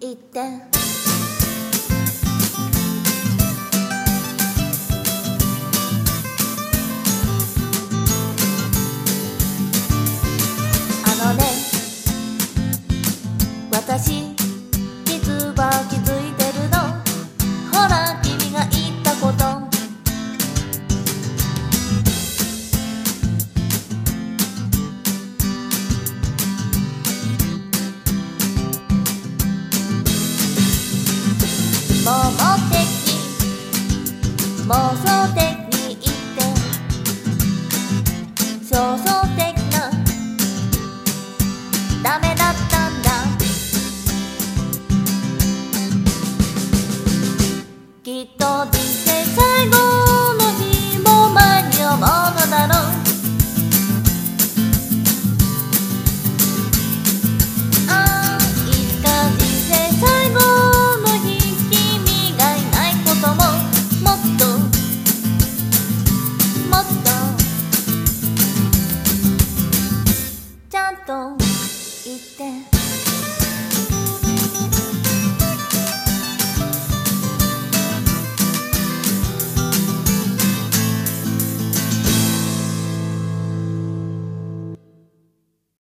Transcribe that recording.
言って私実は気づいてるの。ほら君が言ったこと盲目的妄想的に言って想像的なダメだったんだ。きっと人生最後の日も前に思うのだろう。ああいつか人生最後の日君がいないことももっともっとちゃんと言って